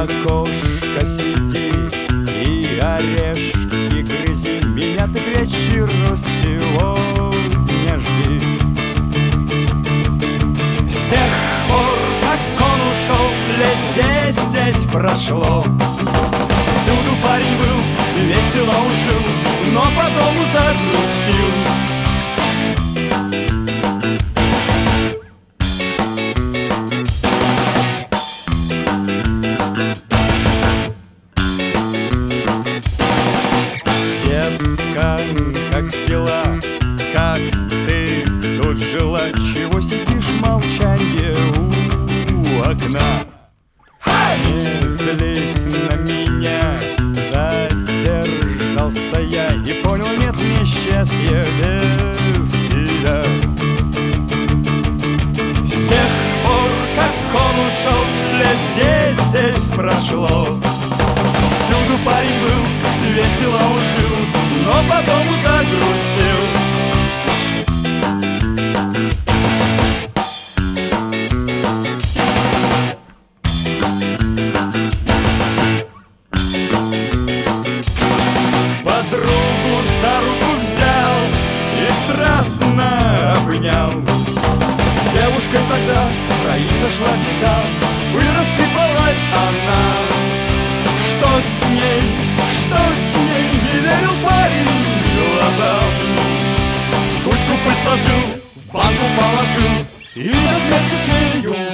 окошко сиди и орешки грызи, меня ты к вечеру сегодня жди. С тех пор, как он ушел, лет 10 прошло. Всюду парень был, весело он жил, но по дому загрустил. Детка, как дела? Как ты тут жила? Чего сидишь в молчанье у окна? Не злись на меня, задержался я и понял, нет мне счастья без тебя. С тех пор, как он ушел, лет 10 прошло. Всюду парень был, весело он жил, но по дому загрустил. Подругу за руку взял и страстно обнял. С девушкой тогда произошла беда, пыль рассыпалась она. Что с ней, не верил парень глазам. В кучку пыль сложил, в банку положил и на свете с нею